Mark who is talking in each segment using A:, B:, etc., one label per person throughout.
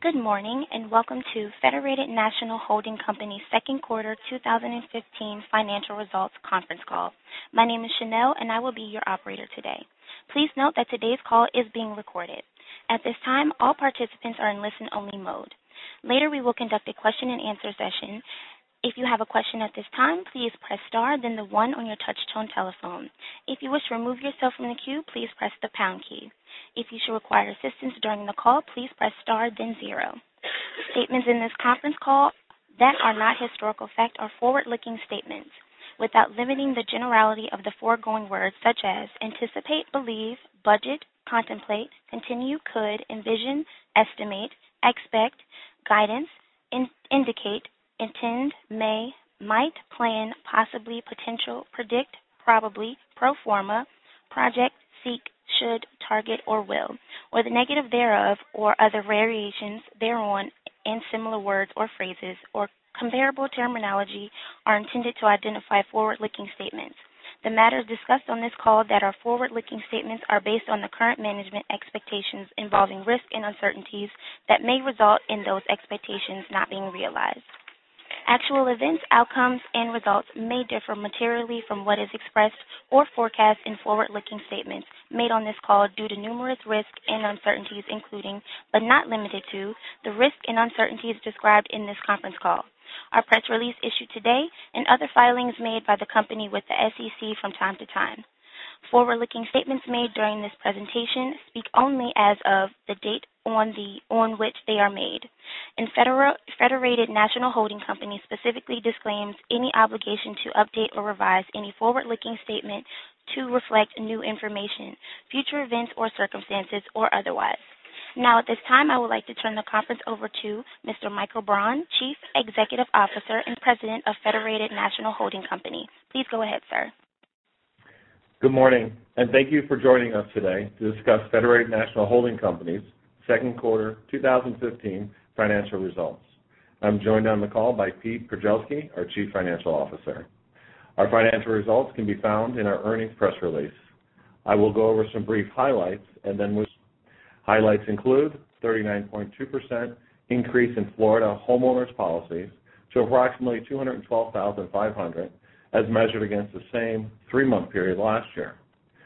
A: Good morning, and welcome to Federated National Holding Company's second quarter 2015 financial results conference call. My name is Chanel, and I will be your operator today. Please note that today's call is being recorded. At this time, all participants are in listen-only mode. Later, we will conduct a question-and-answer session. If you have a question at this time, please press star, then the 1 on your touch-tone telephone. If you wish to remove yourself from the queue, please press the pound key. If you should require assistance during the call, please press star, then 0. Statements in this conference call that are not historical fact are forward-looking statements, without limiting the generality of the foregoing words such as anticipate, believe, budget, contemplate, continue, could, envision, estimate, expect, guidance, indicate, intend, may, might, plan, possibly, potential, predict, probably, pro forma, project, seek, should, target, or will, or the negative thereof, or other variations thereon, and similar words or phrases, or comparable terminology are intended to identify forward-looking statements. The matters discussed on this call that are forward-looking statements are based on the current management expectations involving risk and uncertainties that may result in those expectations not being realized. Actual events, outcomes, and results may differ materially from what is expressed or forecast in forward-looking statements made on this call due to numerous risks and uncertainties, including, but not limited to, the risks and uncertainties described in this conference call, our press release issued today, and other filings made by the company with the SEC from time to time. Forward-looking statements made during this presentation speak only as of the date on which they are made, and Federated National Holding Company specifically disclaims any obligation to update or revise any forward-looking statement to reflect new information, future events or circumstances, or otherwise. Now, at this time, I would like to turn the conference over to Mr. Michael Braun, Chief Executive Officer and President of Federated National Holding Company. Please go ahead, sir.
B: Good morning, and thank you for joining us today to discuss Federated National Holding Company's second quarter 2015 financial results. I'm joined on the call by Pete Krzelski, our Chief Financial Officer. Our financial results can be found in our earnings press release. I will go over some brief highlights, and then highlights include 39.2% increase in Florida homeowners policies to approximately 212,500 as measured against the same 3-month period last year.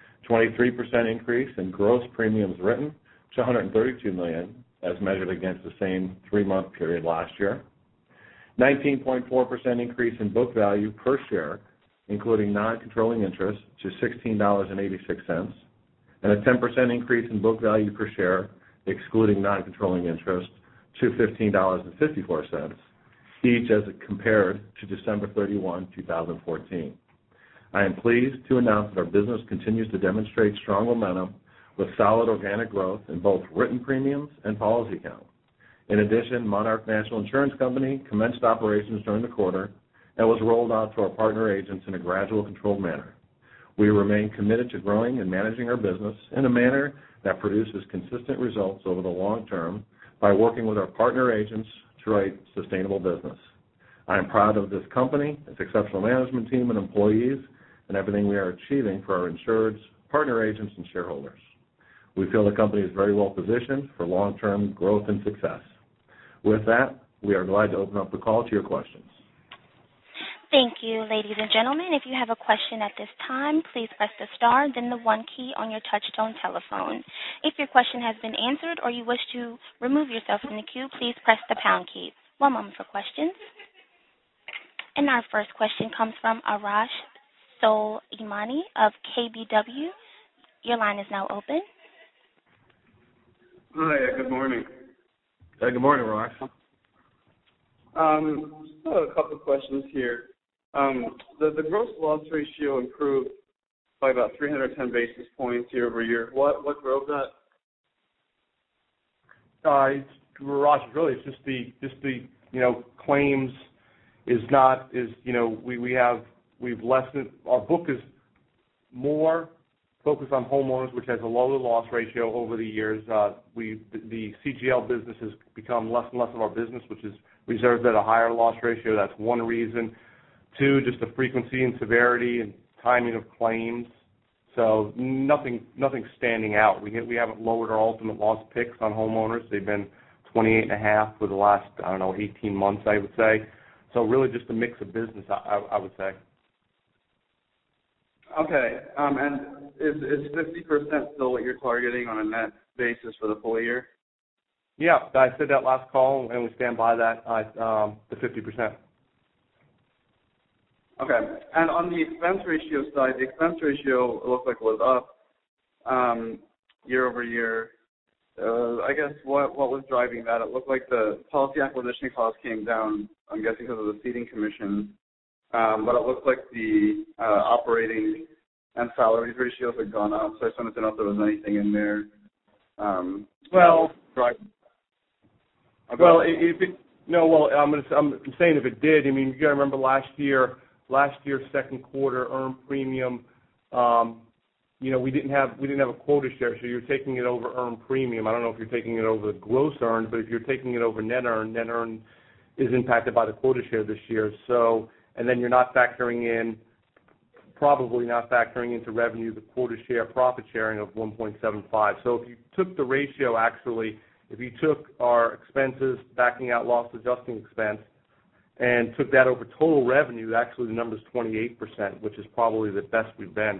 B: 23% increase in gross premiums written to $132 million as measured against the same 3-month period last year. 19.4% increase in book value per share, including non-controlling interest, to $16.86, and a 10% increase in book value per share, excluding non-controlling interest, to $15.54, each as it compared to December 31, 2014. I am pleased to announce that our business continues to demonstrate strong momentum with solid organic growth in both written premiums and policy count. In addition, Monarch National Insurance Company commenced operations during the quarter and was rolled out to our partner agents in a gradual, controlled manner. We remain committed to growing and managing our business in a manner that produces consistent results over the long term by working with our partner agents to write sustainable business. I am proud of this company, its exceptional management team and employees, and everything we are achieving for our insureds, partner agents, and shareholders. We feel the company is very well positioned for long-term growth and success. With that, we are glad to open up the call to your questions.
A: Thank you, ladies and gentlemen. If you have a question at this time, please press the star, then the 1 key on your touch-tone telephone. If your question has been answered or you wish to remove yourself from the queue, please press the pound key. One moment for questions. And our first question comes from Arash Soleimani of KBW. Your line is now open.
C: Hi, good morning.
B: Hey, good morning, Arash.
C: Just a couple of questions here. The gross loss ratio improved by about 310 basis points year over year. What drove that?
B: Arash, really, it's just the claims we've lessened. Our book is more focused on homeowners, which has a lower loss ratio over the years. The CGL business has become less and less of our business, which is reserved at a higher loss ratio. That's one reason. 2, just the frequency and severity and timing of claims. So nothing standing out. We haven't lowered our ultimate loss picks on homeowners. They've been
D: 28.5 for the last, 18 months, I would say. So really just a mix of business, I would say.
C: Okay. And is 50% still what you're targeting on a net basis for the full year?
D: Yeah, I said that last call, and we stand by that, the 50%.
C: Okay. And on the expense ratio side, the expense ratio looked like it was up year over year. I guess what was driving that? It looked like the policy acquisition cost came down, I'm guessing because of the ceding commission. But it looks like the operating and salaries ratios had gone up. So I just wanted to know if there was anything in there. I'm
D: saying if it did. I mean, you got to remember last year's second quarter earned premium. We didn't have a quota share, so you're taking it over earned premium. I don't know if you're taking it over the gross earned, but if you're taking it over net earned is impacted by the quota share this year. So, and then you're probably not factoring into revenue the quota share profit sharing of 1.75. So if you took the ratio, actually, if you took our expenses, backing out loss adjusting expense, and took that over total revenue, actually the number is 28%, which is probably the best we've been.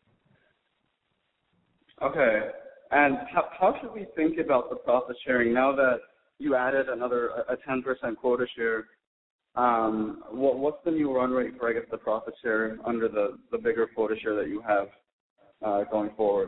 C: Okay. And how should we think about the profit sharing now that you added a 10% quota share? What's the new run rate for, I guess, the profit share under the bigger quota share that you have going forward?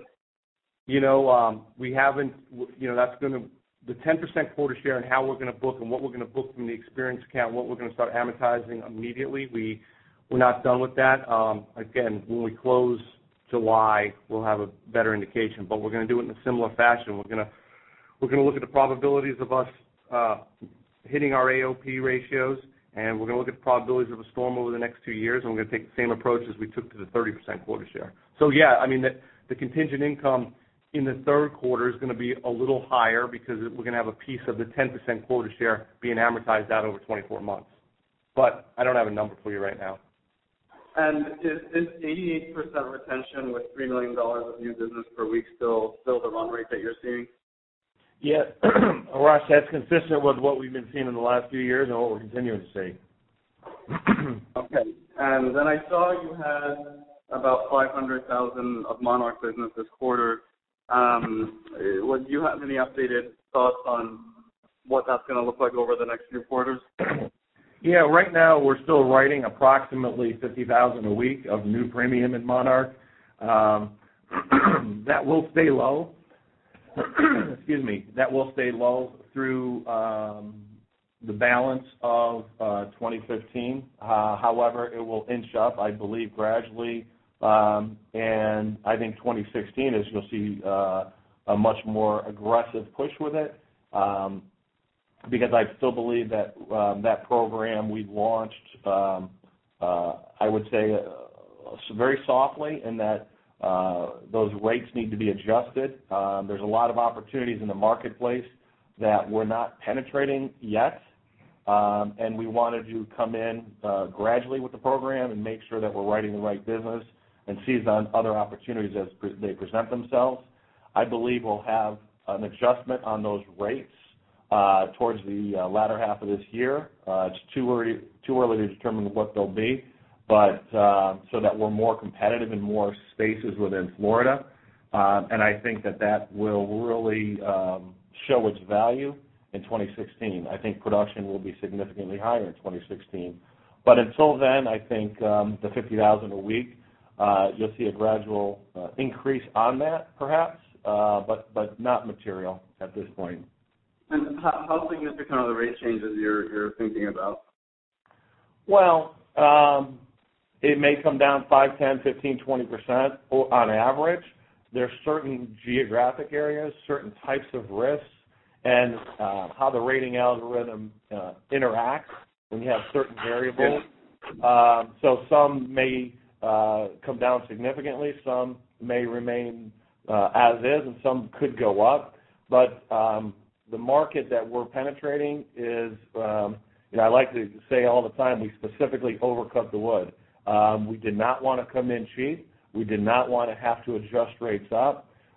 D: We haven't, that's going to, the 10% quota share and how we're going to book and what we're going to book from the experience account, what we're going to start amortizing immediately, we're not done with that. Again, when we close July, we'll have a better indication, but we're going to do it in a similar fashion. We're going to look at the probabilities of us hitting our AOP ratios, and we're going to look at the probabilities of a storm over the next 2 years, and we're going to take the same approach as we took to the 30% quota share. So, yeah, I mean, the contingent income in the third quarter is going to be a little higher because we're going to have a piece of the 10% quota share being amortized out over 24 months. But I don't have a number for you right now.
C: And is 88% retention with $3 million of new business per week still the run rate that you're seeing?
B: Yeah, Arash, that's consistent with what we've been seeing in the last few years and what we're continuing to see.
C: Okay. And then I saw you had about $500,000 of Monarch business this quarter. Do you have any updated thoughts on what that's going to look like over the next few quarters?
B: Yeah, right now we're still writing approximately $50,000 a week of new premium in Monarch. That will stay low. Excuse me. That will stay low through the balance of 2015. However, it will inch up, I believe, gradually. And I think 2016 is you'll see a much more aggressive push with it. Because I still believe that that program we launched, I would say, very softly, and that those rates need to be adjusted. There's a lot of opportunities in the marketplace that we're not penetrating yet, and we wanted to come in gradually with the program and make sure that we're writing the right business and seize on other opportunities as they present themselves. I believe we'll have an adjustment on those rates towards the latter half of this year. It's too early to determine what they'll be, but so that we're more competitive in more spaces within Florida. And I think that will really show its value in 2016. I think production will be significantly higher in 2016. But until then, I think the $50,000 a week, you'll see a gradual increase on that, perhaps, but not material at this point.
C: And how significant are the rate changes you're thinking about?
B: Well, it may come down 5, 10, 15, 20% on average. There's certain geographic areas, certain types of risks, and how the rating algorithm interacts when you have certain variables. So some may come down significantly, some may remain as is, and some could go up. But the market that we're penetrating is, I like to say all the time, we specifically overcut the wood. We did not want to come in cheap. We did not want to have to adjust rates up.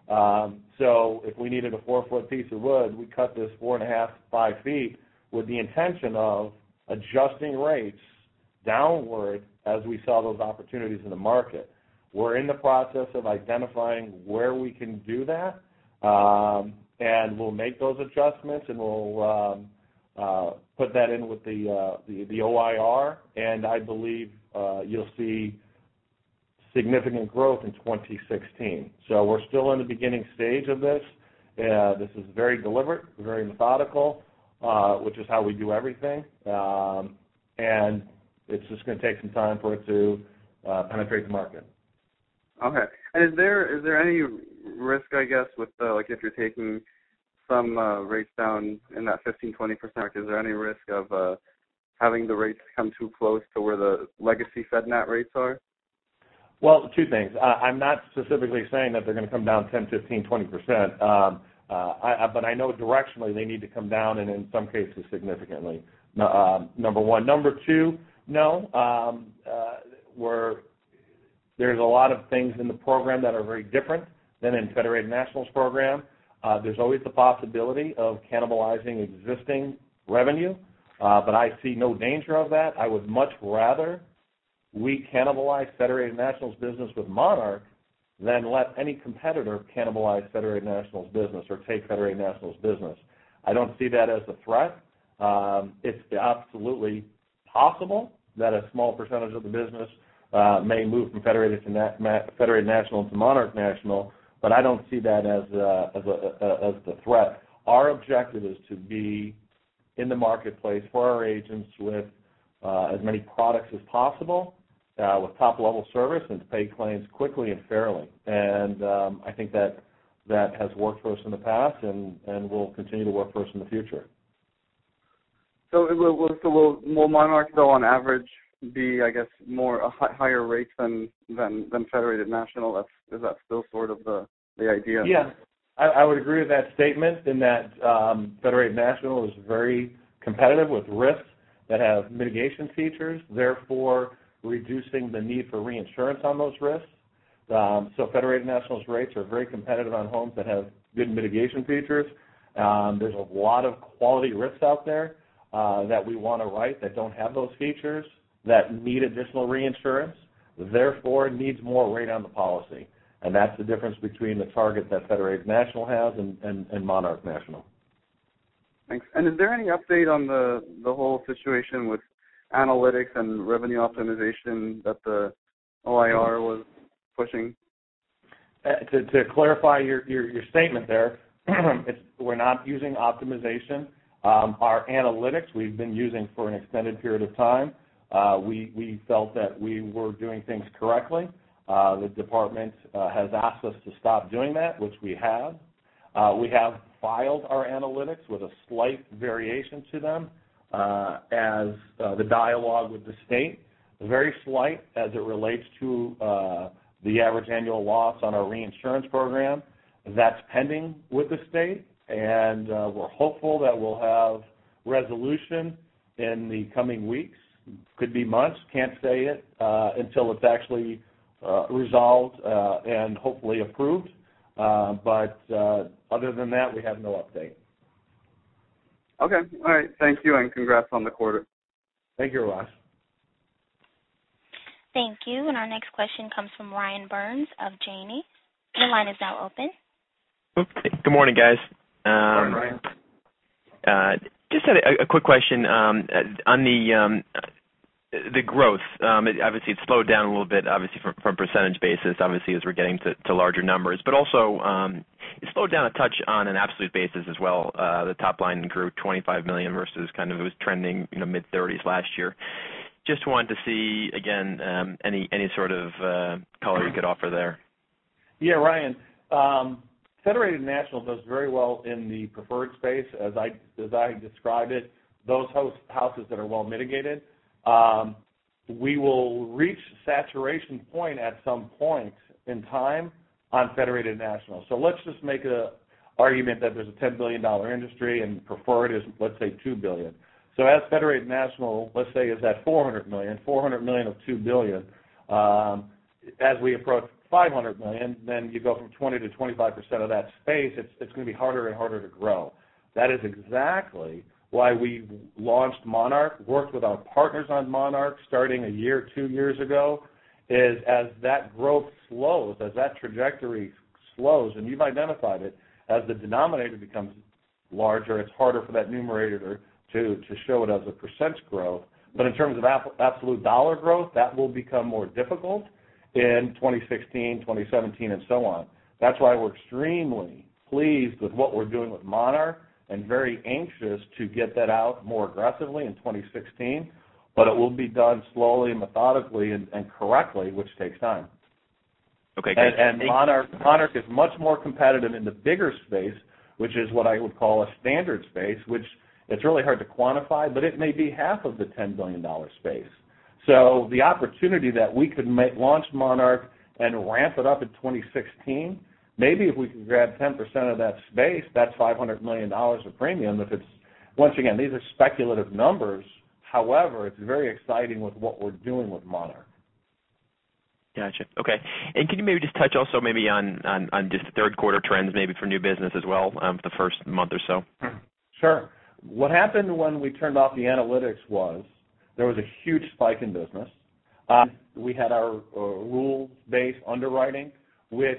B: So if we needed a 4-foot piece of wood, we cut this 4.5 to 5 feet with the intention of adjusting rates downward as we saw those opportunities in the market. We're in the process of identifying where we can do that, and we'll make those adjustments, and we'll put that in with the OIR, and I believe you'll see significant growth in 2016. So we're still in the beginning stage of this. This is very deliberate, very methodical, which is how we do everything, and it's just going to take some time for it to penetrate the market.
C: Okay. And is there any risk, I guess, with like if you're taking some rates down in that 15-20%, is there any risk of having the rates come too close to where the legacy FedNat rates are?
B: Well, two things. I'm not specifically saying that they're going to come down 10, 15, 20%, but I know directionally they need to come down, and in some cases significantly, number one. Number two, no. There's a lot of things in the program that are very different than in Federated National's program. There's always the possibility of cannibalizing existing revenue, but I see no danger of that. I would much rather we cannibalize Federated National's business with Monarch than let any competitor cannibalize Federated National's business or take Federated National's business. I don't see that as a threat. It's absolutely possible that a small percentage of the business may move from Federated National to Monarch National, but I don't see that as the threat. Our objective is to be in the marketplace for our agents with as many products as possible, with top-level service, and to pay claims quickly and fairly. And I think that has worked for us in the past and will continue to work for us in the future.
C: So will Monarch, though, on average, be, I guess, more higher rates than Federated National? Is that still sort of the idea?
B: Yeah, I would agree with that statement in that Federated National is very competitive with risks that have mitigation features, therefore reducing the need for reinsurance on those risks. So Federated National's rates are very competitive on homes that have good mitigation features. There's a lot of quality risks out there that we want to write that don't have those features, that need additional reinsurance, therefore needs more rate on the policy. And that's the difference between the target that Federated National has and Monarch National.
C: Thanks. And is there any update on the whole situation with analytics and revenue optimization that the OIR was pushing?
B: To clarify your statement there, we're not using optimization. Our analytics we've been using for an extended period of time. We felt that we were doing things correctly. The department has asked us to stop doing that, which we have. We have filed our analytics with a slight variation to them as the dialogue with the state, very slight as it relates to the average annual loss on our reinsurance program. That's pending with the state, and we're hopeful that we'll have resolution in the coming weeks. Could be months, can't say it until it's actually resolved and hopefully approved. But other than that, we have no update.
C: Okay. All right. Thank you, and congrats on the quarter.
B: Thank you, Ross.
A: Thank you. And our next question comes from Ryan Burns of Janney. Your line is now open.
E: Good morning, guys.
B: Morning, Ryan.
E: Just had a quick question on the growth. Obviously, it slowed down a little bit, obviously, from percentage basis, obviously, as we're getting to larger numbers. But also, it slowed down a touch on an absolute basis as well. The top line grew $25 million versus kind of it was trending mid-30s last year. Just wanted to see, again, any sort of color you could offer there.
B: Yeah, Ryan. Federated National does very well in the preferred space, as I described it, those houses that are well mitigated. We will reach saturation point at some point in time on Federated National. So let's just make an argument that there's a $10 billion industry and preferred is, let's say, $2 billion. So as Federated National, let's say, is at $400 million of $2 billion, as we approach $500 million, then you go from 20 to 25% of that space. It's going to be harder and harder to grow. That is exactly why we launched Monarch, worked with our partners on Monarch starting a year, 2 years ago, is as that growth slows, as that trajectory slows, and you've identified it, as the denominator becomes larger, it's harder for that numerator to show it as a percent growth. But in terms of absolute dollar growth, that will become more difficult in 2016, 2017, and so on. That's why we're extremely pleased with what we're doing with Monarch and very anxious to get that out more aggressively in 2016, but it will be done slowly and methodically and correctly, which takes time.
E: Okay, great.
B: And Monarch is much more competitive in the bigger space, which is what I would call a standard space, which it's really hard to quantify, but it may be half of the $10 billion space. So the opportunity that we could launch Monarch and ramp it up in 2016, maybe if we could grab 10% of that space, that's $500 million of premium. If it's, once again, these are speculative numbers. However, it's very exciting with what we're doing with Monarch.
E: Gotcha. Okay. And can you maybe just touch also maybe on just the third quarter trends maybe for new business as well for the first month or so?
B: Sure. What happened when we turned off the analytics was there was a huge spike in business. We had our rules-based underwriting, which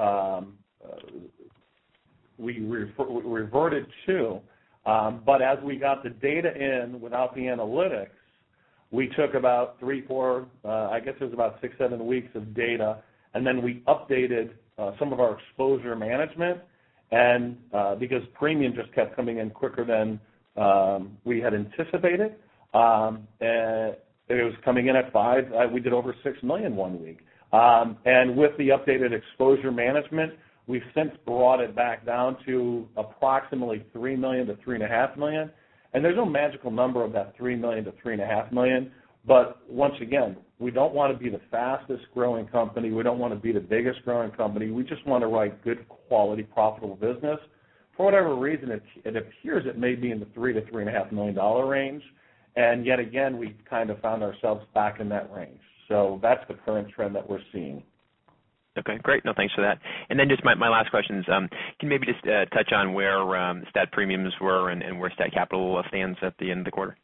B: we reverted to. But as we got the data in without the analytics, we took about 3, 4, I guess it was about 6, 7 weeks of data, and then we updated some of our exposure management, and because premium just kept coming in quicker than we had anticipated, and it was coming in at 5. We did over $6 million 1 week. And with the updated exposure management, we've since brought it back down to approximately $3 million to $3.5 million. And there's no magical number of that $3 million to $3.5 million. But once again, we don't want to be the fastest growing company. We don't want to be the biggest growing company. We just want to write good quality, profitable business. For whatever reason, it appears it may be in the $3 to $3.5 million range. And yet again, we kind of found ourselves back in that range. So that's the current trend that we're seeing.
E: Okay, great. No, thanks for that. And then just my last question is, can you maybe just touch on where stat premiums were and where stat capital stands at the end of the quarter?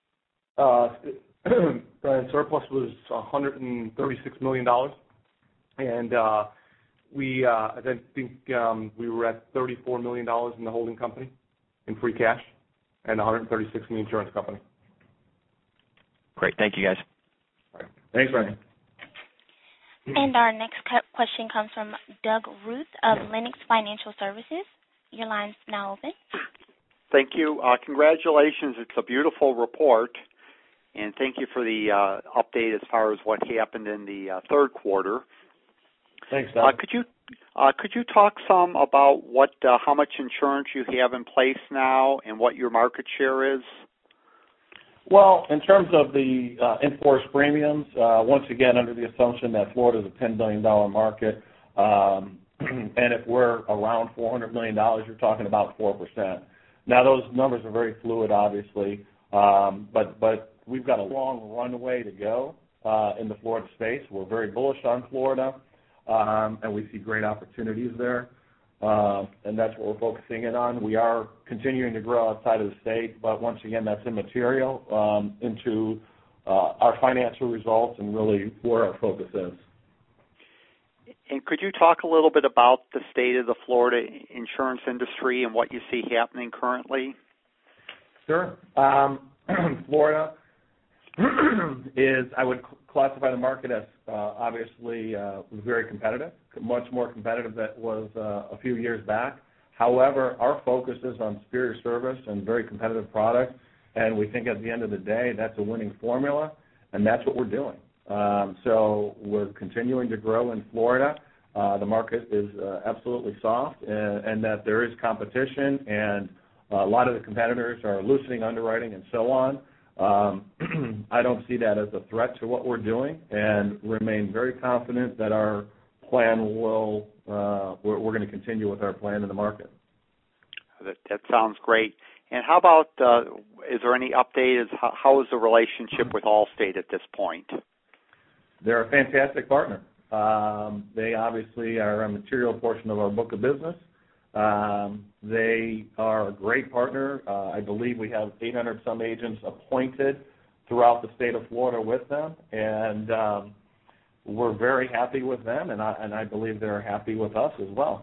D: Brian, surplus was $136 million, and I think we were at $34 million in the holding company in free cash and $136 in the insurance company.
E: Great. Thank you, guys.
B: All right. Thanks, Brian.
A: And our next question comes from Doug Ruth of Lennox Financial Services. Your line's now open.
F: Thank you. Congratulations. It's a beautiful report. And thank you for the update as far as what happened in the third quarter.
B: Thanks, Doug.
F: Could you talk some about how much insurance you have in place now and what your market share is?
B: Well, in terms of the in-force premiums, once again, under the assumption that Florida is a $10 billion market, and if we're around $400 million, you're talking about 4%. Now, those numbers are very fluid, obviously, but we've got a long runway to go in the Florida space. We're very bullish on Florida, and we see great opportunities there. And that's what we're focusing in on. We are continuing to grow outside of the state, but once again, that's immaterial into our financial results and really where our focus is.
F: And could you talk a little bit about the state of the Florida insurance industry and what you see happening currently?
B: Sure. Florida is, I would classify the market as obviously very competitive, much more competitive than it was a few years back. However, our focus is on superior service and very competitive products, and we think at the end of the day that's a winning formula, and that's what we're doing. So we're continuing to grow in Florida. The market is absolutely soft, and that there is competition, and a lot of the competitors are loosening underwriting and so on. I don't see that as a threat to what we're doing and remain very confident that our plan will, we're going to continue with our plan in the market.
F: That sounds great. And how about, is there any update? How is the relationship with Allstate at this point?
B: They're a fantastic partner. They obviously are a material portion of our book of business. They are a great partner. I believe we have 800-some agents appointed throughout the state of Florida with them, and we're very happy with them, and I believe they're happy with us as well.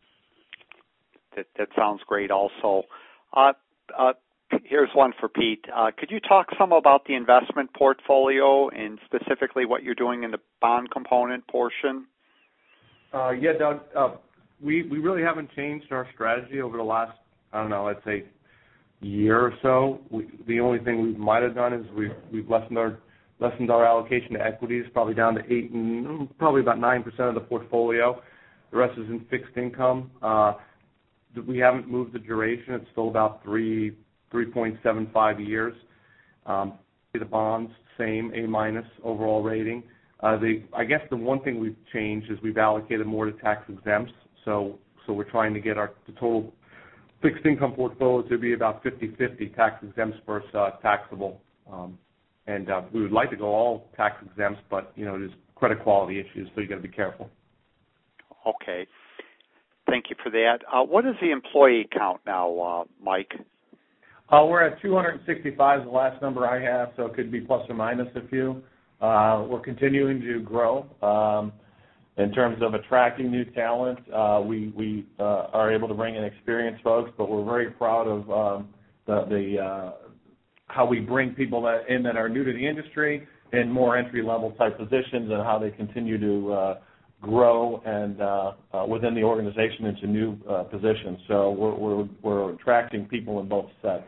F: That sounds great also. Here's one for Pete. Could you talk some about the investment portfolio and specifically what you're doing in the bond component portion?
D: Yeah, Doug. We really haven't changed our strategy over the last, let's say year or so. The only thing we might have done is we've lessened our allocation to equities, probably down to 8 and probably about 9% of the portfolio. The rest is in fixed income. We haven't moved the duration. It's still about 3.75 years. The bonds, same, A- overall rating. I guess the one thing we've changed is we've allocated more to tax exempts. So we're trying to get the total fixed income portfolio to be about 50-50 tax exempts versus taxable. And we would like to go all tax exempts, but there's credit quality issues, so you got to be careful.
F: Okay. Thank you for that. What is the employee count now, Mike?
B: We're at 265 is the last number I have, so it could be plus or minus a few. We're continuing to grow. In terms of attracting new talent, we are able to bring in experienced folks, but we're very proud of how we bring people that are new to the industry in more entry-level type positions and how they continue to grow and within the organization into new positions. So we're attracting people in both sets.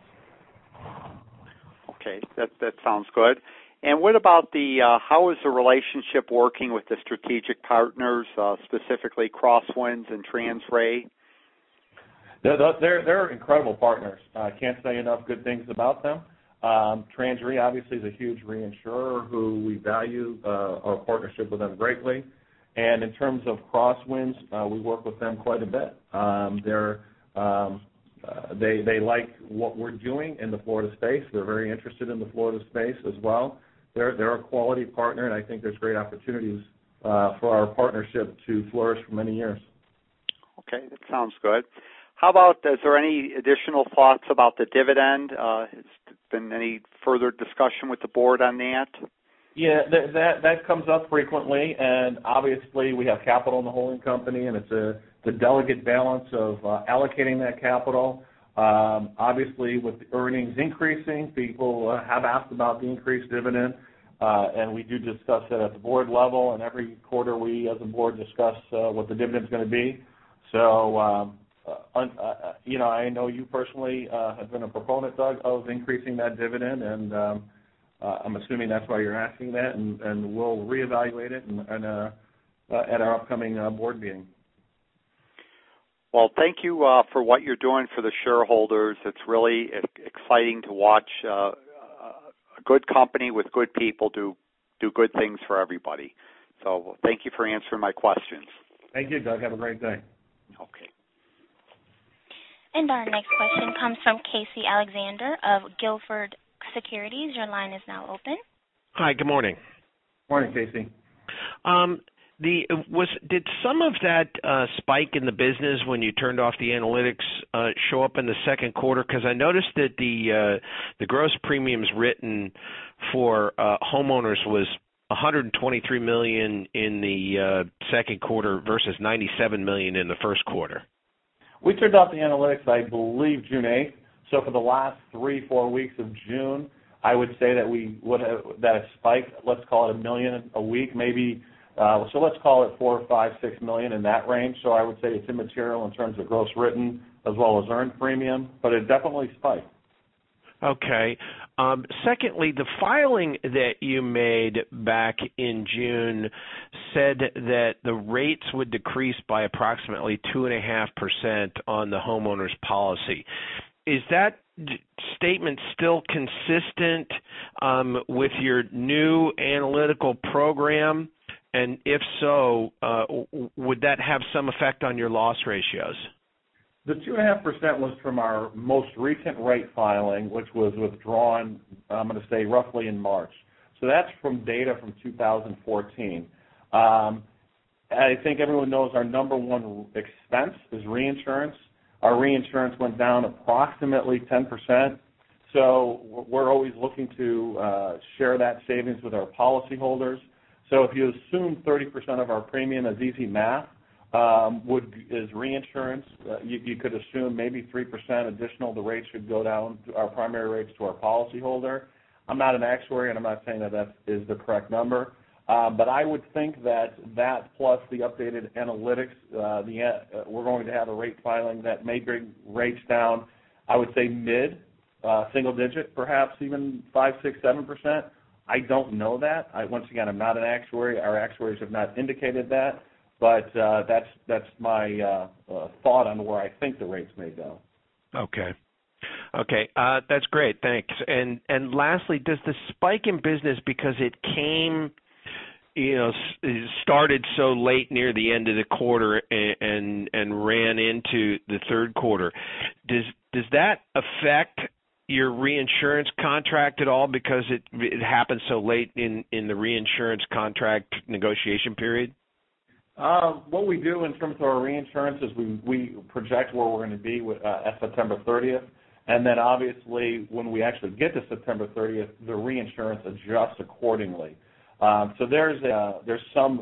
F: Okay, that sounds good. And what about how is the relationship working with the strategic partners, specifically Crosswinds and TransRe?
B: They're incredible partners. I can't say enough good things about them. TransRe obviously is a huge reinsurer who we value our partnership with them greatly. And in terms of Crosswinds, we work with them quite a bit. They like what we're doing in the Florida space. They're very interested in the Florida space as well. They're a quality partner, and I think there's great opportunities for our partnership to flourish for many years.
F: Okay, that sounds good. How about, is there any additional thoughts about the dividend? Has there been any further discussion with the board on that?
B: Yeah, that comes up frequently, and obviously we have capital in the holding company, and it's the delicate balance of allocating that capital. Obviously, with the earnings increasing, people have asked about the increased dividend, and we do discuss it at the board level, and every quarter we as a board discuss what the dividend is going to be. So, I know you personally have been a proponent, Doug, of increasing that dividend, and I'm assuming that's why you're asking that, and we'll reevaluate it at our upcoming board meeting.
F: Well, thank you for what you're doing for the shareholders. It's really exciting to watch a good company with good people do good things for everybody. So thank you for answering my questions.
B: Thank you, Doug. Have a great day.
F: Okay.
A: And our next question comes from Casey Alexander of Guilford Securities. Your line is now open.
G: Hi, good morning.
B: Morning, Casey.
G: Did some of that spike in the business when you turned off the analytics show up in the second quarter? Because I noticed that the gross premiums written for homeowners was $123 million in the second quarter versus $97 million in the first quarter.
B: We turned off the analytics, I believe, June 8th. So for the last 3-4 weeks of June, I would say that we would have that spike. Let's call it $1 million a week, maybe. So let's call it $4, $5, $6 million in that range. So I would say it's immaterial in terms of gross written as well as earned premium, but it definitely spiked.
G: Okay. Secondly, the filing that you made back in June said that the rates would decrease by approximately 2.5% on the homeowner's policy. Is that statement still consistent with your new analytical program? And if so, would that have some effect on your loss ratios?
B: The 2.5% was from our most recent rate filing, which was withdrawn, I'm going to say, roughly in March. So that's from data from 2014. I think everyone knows our number one expense is reinsurance. Our reinsurance went down approximately 10%. So we're always looking to share that savings with our policyholders. So if you assume 30% of our premium is easy math, is reinsurance, you could assume maybe 3% additional. The rates should go down, our primary rates to our policyholder. I'm not an actuary, and I'm not saying that is the correct number. But I would think that plus the updated analytics, we're going to have a rate filing that may bring rates down, I would say single digit, perhaps even 5, 6, 7%. I don't know that. Once again, I'm not an actuary. Our actuaries have not indicated that. But that's my thought on where I think the rates may go.
G: Okay. That's great. Thanks. And lastly, does the spike in business, because it came, started so late near the end of the quarter and ran into the third quarter, does that affect your reinsurance contract at all because it happened so late in the reinsurance contract negotiation period?
B: What we do in terms of our reinsurance is we project where we're going to be at September 30th, and then obviously when we actually get to September 30th, the reinsurance adjusts accordingly. So there's some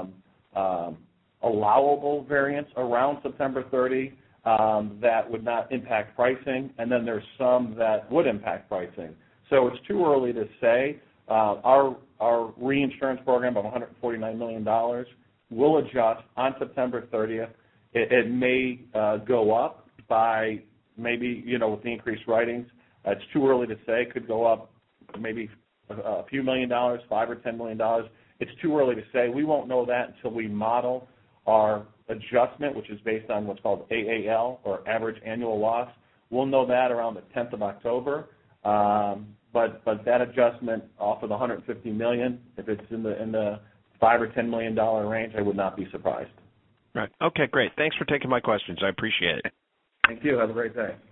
B: allowable variance around September 30 that would not impact pricing, and then there's some that would impact pricing. So it's too early to say. Our reinsurance program of $149 million will adjust on September 30th. It may go up by maybe, with the increased writings. It's too early to say. It could go up maybe a few $1 million, $5 or $10 million. It's too early to say. We won't know that until we model our adjustment, which is based on what's called AAL, or average annual loss. We'll know that around the 10th of October. But that adjustment off of the $150 million, if it's in the $5 or $10 million range, I would not be surprised.
G: Right. Okay, great. Thanks for taking my questions. I appreciate it.
B: Thank you. Have a great day.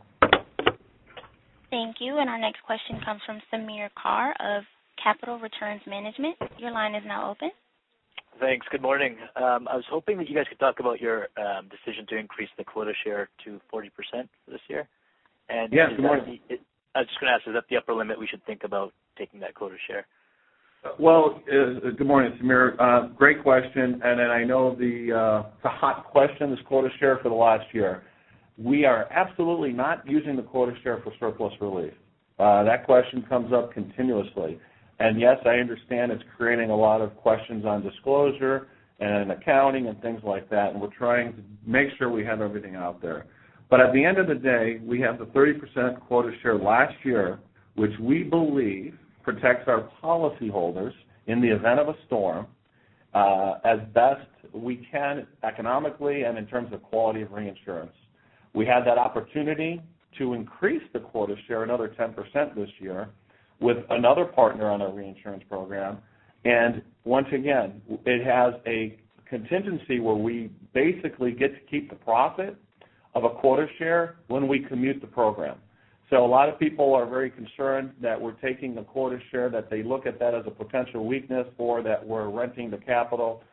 A: Thank you. And our next question comes from Samir Carr of Capital Returns Management. Your line is now open.
H: Thanks. Good morning. I was hoping that you guys could talk about your decision to increase the quota share to 40% for this year. And
B: yes, good morning.
H: I was just going to ask, is that the upper limit we should think about taking that quota share?
B: Well, good morning, Samir. Great question, and I know it's a hot question, this quota share for the last year. We are absolutely not using the quota share for surplus relief. That question comes up continuously. And yes, I understand it's creating a lot of questions on disclosure and accounting and things like that, and we're trying to make sure we have everything out there. But at the end of the day, we have the 30% quota share last year, which we believe protects our policyholders in the event of a storm as best we can economically and in terms of quality of reinsurance. We had that opportunity to increase the quota share another 10% this year with another partner on our reinsurance program. And once again, it has a contingency where we basically get to keep the profit of a quota share when we commute the program. So a lot of people are very concerned that we're taking the quota share, that they look at that as a potential weakness, or that we're renting the capital,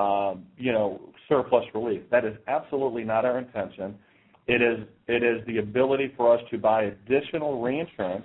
B: surplus relief. That is absolutely not our intention. It is the ability for us to buy additional reinsurance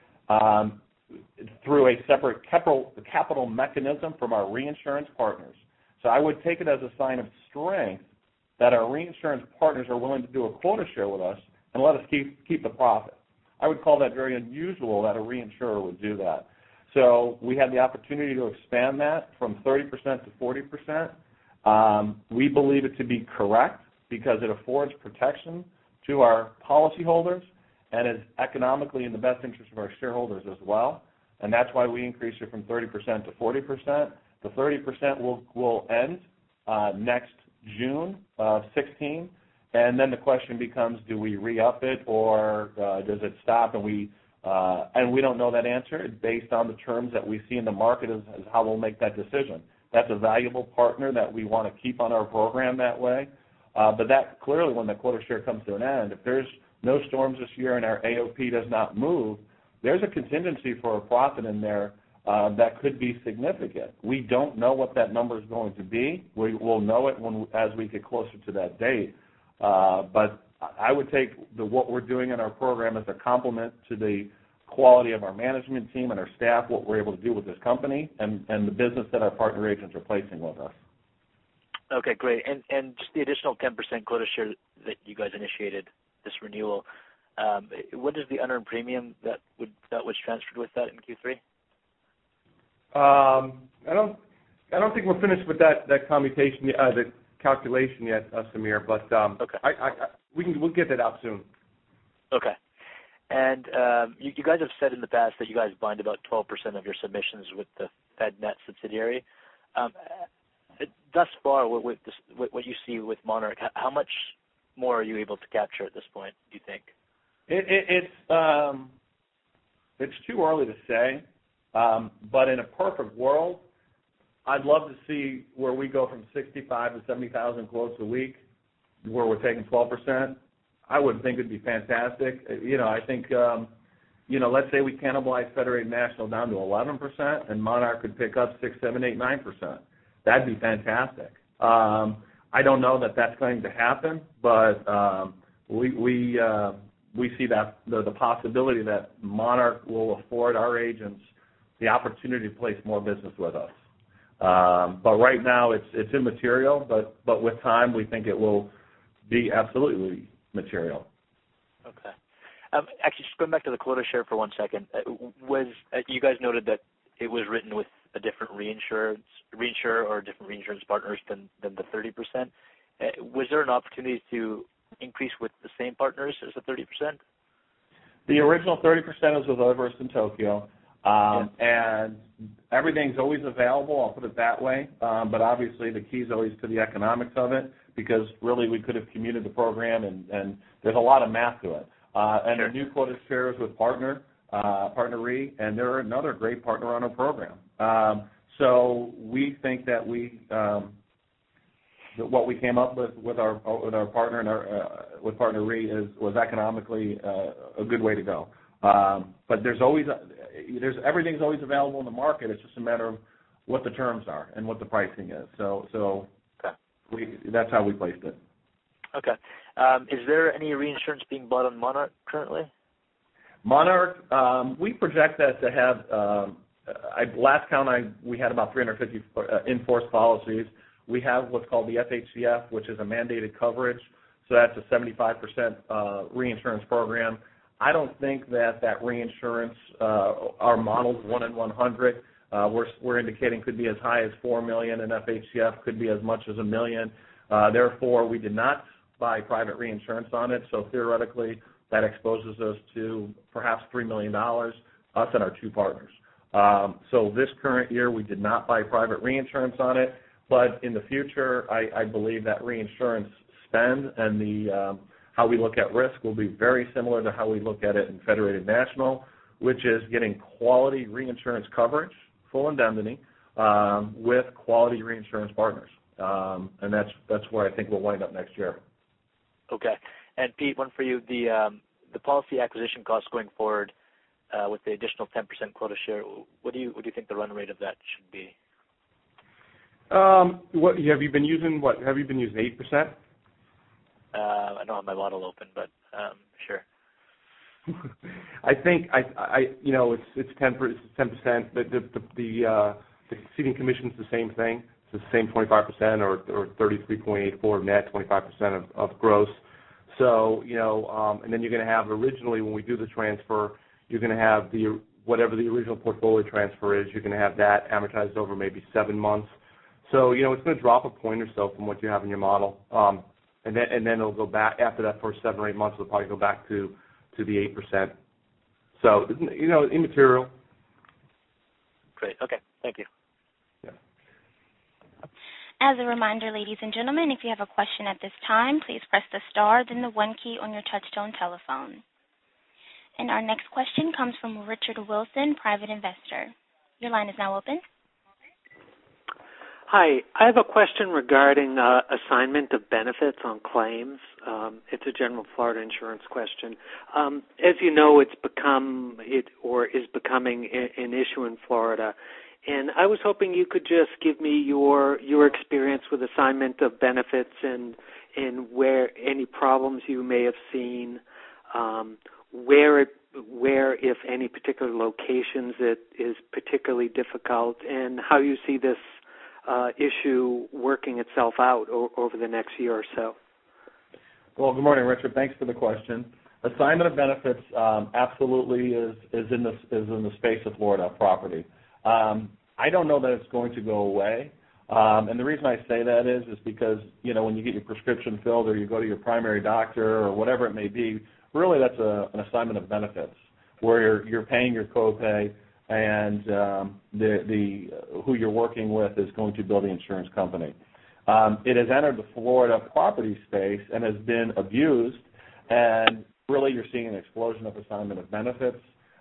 B: through a separate capital mechanism from our reinsurance partners. So I would take it as a sign of strength that our reinsurance partners are willing to do a quota share with us and let us keep the profit. I would call that very unusual that a reinsurer would do that. So we had the opportunity to expand that from 30% to 40%. We believe it to be correct because it affords protection to our policyholders and is economically in the best interest of our shareholders as well. And that's why we increased it from 30% to 40%. The 30% will end next June of 2016. And then the question becomes, do we re-up it or does it stop? And we don't know that answer. It's based on the terms that we see in the market as how we'll make that decision. That's a valuable partner that we want to keep on our program that way. But that clearly, when the quota share comes to an end, if there's no storms this year and our AOP does not move, there's a contingency for a profit in there that could be significant. We don't know what that number is going to be. We'll know it as we get closer to that date. But I would take what we're doing in our program as a compliment to the quality of our management team and our staff, what we're able to do with this company, and the business that our partner agents are placing with us.
H: Okay, great. And just the additional 10% quota share that you guys initiated, this renewal, what is the unearned premium that was transferred with that in Q3?
D: I don't think we're finished with that commutation, the calculation yet, Samir. But
H: okay.
D: We'll get that out soon. Okay.
H: And you guys have said in the past that you guys bind about 12% of your submissions with the FedNet subsidiary. Thus far, what you see with Monarch, how much more are you able to capture at this point, do you think?
B: It's too early to say, but in a perfect world, I'd love to see where we go from 65 to 70,000 quotes a week, where we're taking 12%. I would think it'd be fantastic. I think, let's say we cannibalize Federated National down to 11%, and Monarch could pick up 6, 7, 8, 9%. That'd be fantastic. I don't know that that's going to happen, but we see that the possibility that Monarch will afford our agents the opportunity to place more business with us. But right now it's immaterial, but with time we think it will be absolutely material.
H: Okay. Actually, just going back to the quota share for 1 second, you guys noted that it was written with a different reinsurer or different reinsurance partners than the 30%. Was there an opportunity to increase with the same partners as the 30%?
B: The original 30% is with Everest in Tokyo, and everything's always available, I'll put it that way, but obviously the key is always to the economics of it, because really we could have commuted the program, and there's a lot of math to it. And
H: sure.
B: The new quota share is with Partner Re, and they're another great partner on our program. So we think that what we came up with our partner and with Partner Re was economically a good way to go. But everything's always available in the market. It's just a matter of what the terms are and what the pricing is. So okay. That's how we placed it.
H: Okay. Is there any reinsurance being bought on Monarch currently?
B: Monarch, we project that to have, last count we had about 350 in-force policies. We have what's called the FHCF, which is a mandated coverage, so that's a 75% reinsurance program. I don't think that reinsurance, our model's 1 in 100. We're indicating could be as high as $4 million, and FHCF could be as much as $1 million. Therefore, we did not buy private reinsurance on it, so theoretically that exposes us to perhaps $3 million, us and our two partners. So this current year we did not buy private reinsurance on it, but in the future I believe that reinsurance spend and how we look at risk will be very similar to how we look at it in Federated National, which is getting quality reinsurance coverage, full indemnity, with quality reinsurance partners. And that's where I think we'll wind up next year.
H: Okay. And Pete, one for you. The policy acquisition costs going forward with the additional 10% quota share, what do you think the run rate of that should be?
D: Have you been using 8%?
H: I don't have my model open, but sure.
D: I think it's 10%. The ceding commission's the same thing. It's the same 25% or 33.84 net, 25% of gross. So and then you're going to have originally when we do the transfer, you're going to have whatever the original portfolio transfer is. You're going to have that amortized over maybe 7 months. So it's going to drop a point or so from what you have in your model, and then it'll go back after that first 7 or 8 months. It'll probably go back to the 8%. So immaterial.
H: Great. Okay. Thank you.
D: Yeah.
A: As a reminder, ladies and gentlemen, if you have a question at this time, please press the star, then the 1 key on your touchtone telephone. And our next question comes from Richard Wilson, private investor. Your line is now open.
I: Hi, I have a question regarding assignment of benefits on claims. It's a general Florida insurance question. As you know, is becoming an issue in Florida, and I was hoping you could just give me your experience with assignment of benefits and where any problems you may have seen, where if any particular locations it is particularly difficult, and how you see this issue working itself out over the next year or so.
B: Well, good morning, Richard. Thanks for the question. Assignment of benefits absolutely is in the space of Florida property. I don't know that it's going to go away, and the reason I say that is because when you get your prescription filled or you go to your primary doctor or whatever it may be, really that's an assignment of benefits where you're paying your copay, and who you're working with is going to bill the insurance company. It has entered the Florida property space and has been abused, and really you're seeing an explosion of assignment of benefits.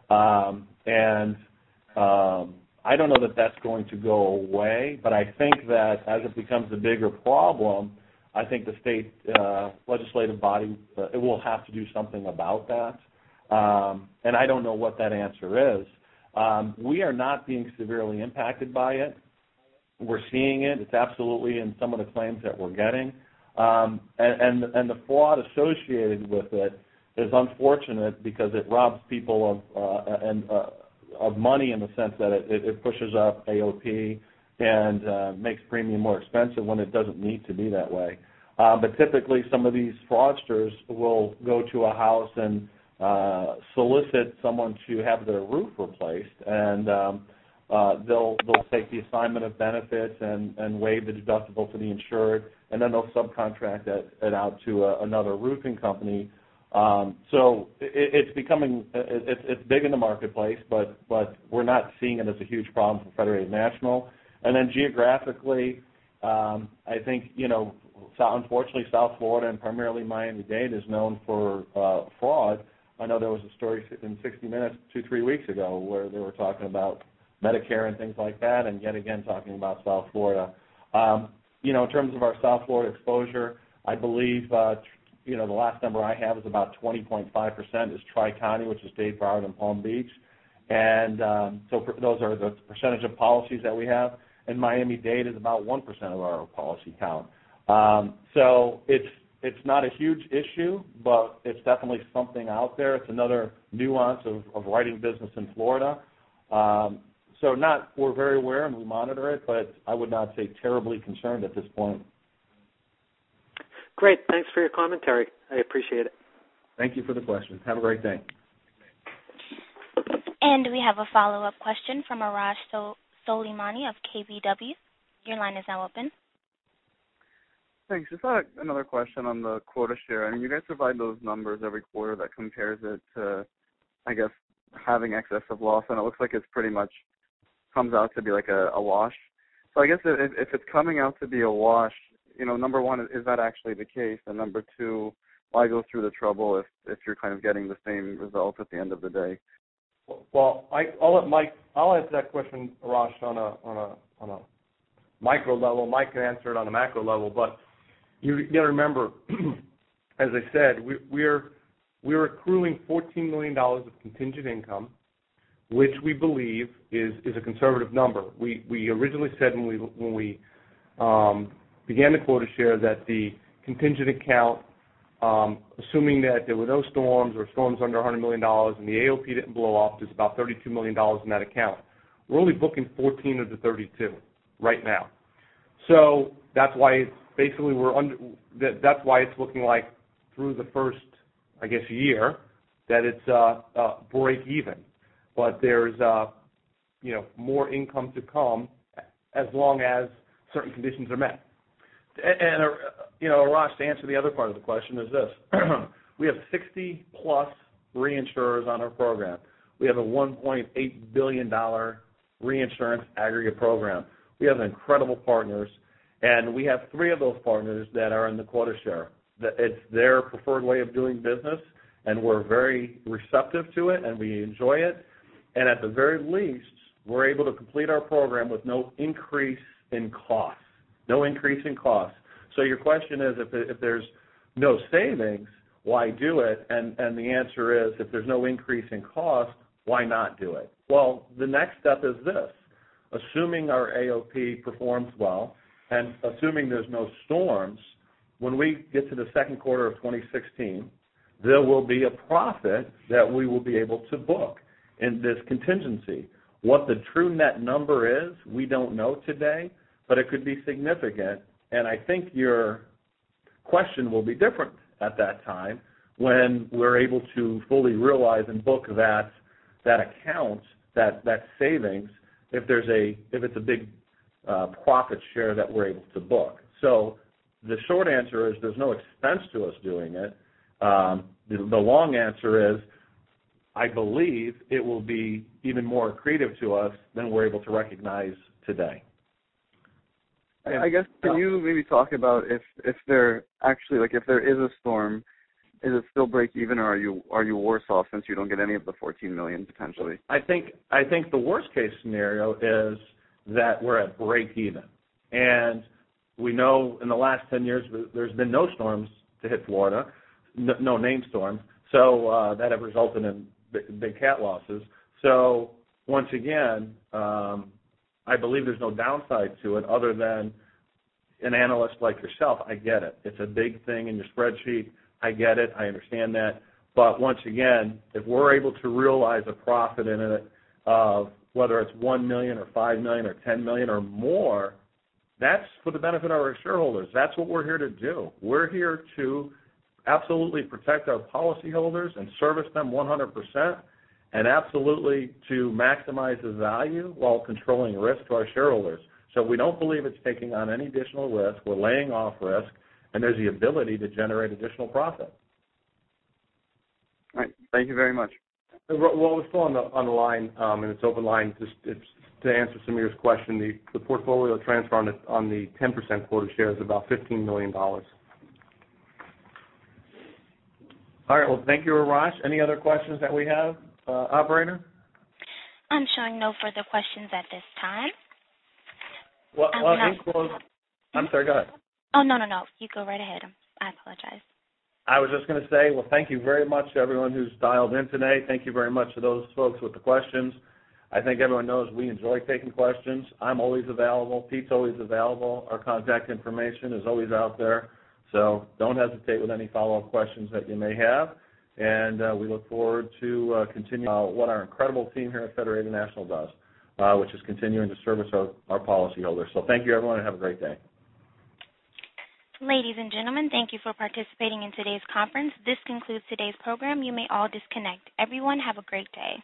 B: I don't know that that's going to go away, but I think that as it becomes a bigger problem, I think the state legislative body it will have to do something about that. And I don't know what that answer is. We are not being severely impacted by it. We're seeing it. It's absolutely in some of the claims that we're getting. And the fraud associated with it is unfortunate because it robs people of money in the sense that it pushes up AOP and makes premium more expensive when it doesn't need to be that way. But typically some of these fraudsters will go to a house and solicit someone to have their roof replaced, and they'll take the assignment of benefits and waive the deductible for the insured, and then they'll subcontract it out to another roofing company. So it's becoming it's big in the marketplace, but we're not seeing it as a huge problem for Federated National. And then geographically, I think unfortunately South Florida and primarily Miami-Dade is known for fraud. I know there was a story in 60 Minutes 2-3 weeks ago where they were talking about Medicare and things like that, and yet again talking about South Florida. In terms of our South Florida exposure, I believe the last number I have is about 20.5% is Tri-County, which is Dade, Broward, and Palm Beach. And so those are the percentage of policies that we have. And Miami-Dade is about 1% of our policy count. So it's not a huge issue, but it's definitely something out there. It's another nuance of writing business in Florida. So we're very aware and we monitor it, but I would not say terribly concerned at this point.
I: Great. Thanks for your commentary. I appreciate it.
B: Thank you for the question. Have a great day.
A: And we have a follow-up question from Arash Soleimani of KBW. Your line is now open.
C: Thanks. Just another question on the quota share. I mean, you guys provide those numbers every quarter that compares it to, I guess, having excess of loss, and it looks like it's pretty much comes out to be like a wash. So I guess if it's coming out to be a wash, number one, is that actually the case? And number two, why go through the trouble if you're kind of getting the same results at the end of the day?
D: Well, I'll answer that question, Arash, on a micro level. Mike can answer it on a macro level, but you got to remember, as I said, we're accruing $14 million of contingent income, which we believe is a conservative number. We originally said when we began the quota share that the contingent account, assuming that there were no storms or storms under $100 million and the AOP didn't blow up, there's about $32 million in that account. We're only booking 14 of the 32 right now. So that's why it's basically that's why it's looking like through the first, I guess, year that it's break even. But there's more income to come as long as certain conditions are met.
B: And Ross, to answer the other part of the question is this. We have 60-plus reinsurers on our program. We have a $1.8 billion reinsurance aggregate program. We have incredible partners, and we have 3 of those partners that are in the quota share. It's their preferred way of doing business, and we're very receptive to it, and we enjoy it. And at the very least, we're able to complete our program with no increase in costs. No increase in costs. So your question is, if there's no savings, why do it? And the answer is, if there's no increase in cost, why not do it? Well, the next step is this. Assuming our AOP performs well and assuming there's no storms, when we get to the second quarter of 2016, there will be a profit that we will be able to book in this contingency. What the true net number is, we don't know today, but it could be significant. And I think your question will be different at that time when we're able to fully realize and book that account, that savings, if it's a big profit share that we're able to book. So the short answer is there's no expense to us doing it. The long answer is I believe it will be even more accretive to us than we're able to recognize today.
C: I guess, can you maybe talk about if there actually, like, if there is a storm, is it still break even, or are you worse off since you don't get any of the $14 million potentially?
B: I think the worst case scenario is that we're at break even, and we know in the last 10 years there's been no storms to hit Florida, no named storms, so that have resulted in big cat losses. So once again, I believe there's no downside to it other than an analyst like yourself. I get it. It's a big thing in your spreadsheet. I get it. I understand that. But once again, if we're able to realize a profit in it of whether it's $1 million or $5 million or $10 million or more, that's for the benefit of our shareholders. That's what we're here to do. We're here to absolutely protect our policyholders and service them 100%, and absolutely to maximize the value while controlling risk to our shareholders. So we don't believe it's taking on any additional risk. We're laying off risk, and there's the ability to generate additional profit.
C: All right. Thank you very much.
D: Well, we're still on the line, and it's open line. It's to answer Samir's question, the portfolio transfer on the 10% quota share is about $15 million. All
B: right. Well, thank you, Arash. Any other questions that we have, operator?
A: I'm showing no further questions at this time.
B: Well, in close, I'm sorry, go ahead.
A: Oh, no. You go right ahead. I apologize.
B: I was just going to say, well, thank you very much to everyone who's dialed in today. Thank you very much to those folks with the questions. I think everyone knows we enjoy taking questions. I'm always available. Pete's always available. Our contact information is always out there. So don't hesitate with any follow-up questions that you may have. And we look forward to continuing what our incredible team here at Federated National does, which is continuing to service our policyholders. So thank you, everyone, and have a great day.
A: Ladies and gentlemen, thank you for participating in today's conference. This concludes today's program. You may all disconnect. Everyone, have a great day.